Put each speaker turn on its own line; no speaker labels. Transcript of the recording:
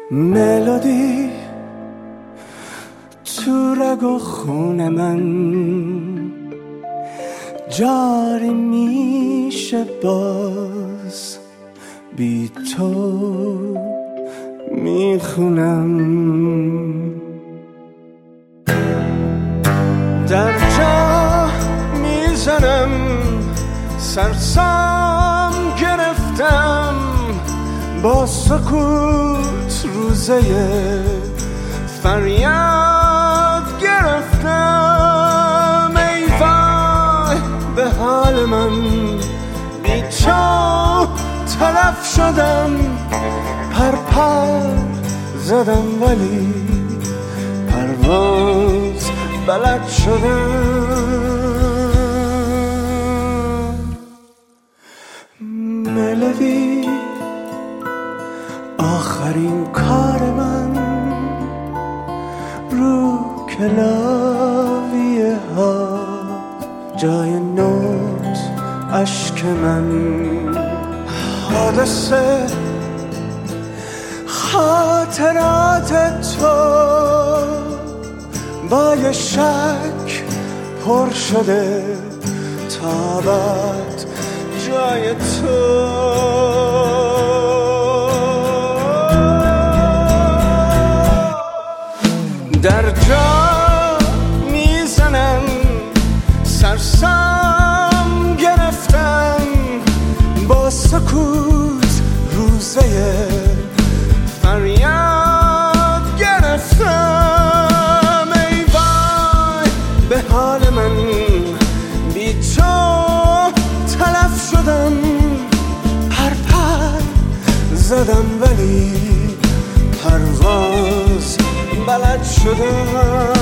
ملودی تو رگ و خون من جاری میشه باز، بی تو میخونم. در جا میزنم، سرسام گرفتم، با سکوت روزه فریاد گرفتم. ای وای به حال من، بی تو تلف شدم، پر زدم ولی پرواز بلد شدم. ملودی آخرین کار من، رو کلاویه ها جای نوت عشق من. حادثه خاطرات تو با یه شک پر شده، تابت جای تو. در جا میزنم، سرسام گرفتم، با سکوت روزه فریاد گرفتم. ای وای به حال من، بی تو تلف شدم، پر زدم ولی پرواز بلد شدم.